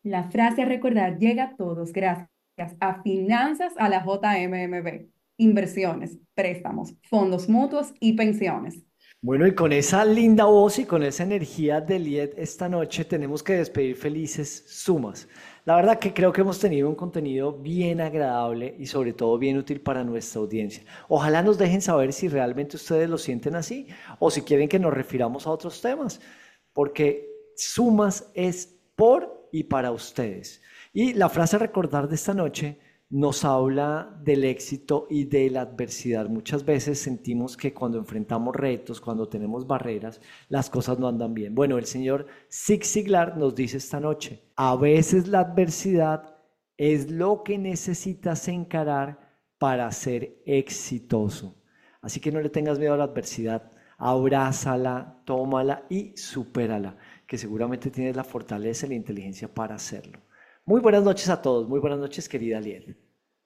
La frase a recordar llega a todos gracias a finanzas a la JMMB, inversiones, préstamos, fondos mutuos y pensiones. Bueno, y con esa linda voz y con esa energía de Lied esta noche tenemos que despedir felices sumas. La verdad que creo que hemos tenido un contenido bien agradable y sobre todo bien útil para nuestra audiencia. Ojalá nos dejen saber si realmente ustedes lo sienten así o si quieren que nos refiramos a otros temas, porque sumas es por y para ustedes. Y la frase a recordar de esta noche nos habla del éxito y de la adversidad. Muchas veces sentimos que cuando enfrentamos retos, cuando tenemos barreras, las cosas no andan bien. Bueno, el señor Zig Ziglar nos dice esta noche, a veces la adversidad es lo que necesitas encarar para ser exitoso. Así que no le tengas miedo a la adversidad, abrázala, tómala y supérala, que seguramente tienes la fortaleza y la inteligencia para hacerlo. Muy buenas noches a todos, muy buenas noches querida Liel.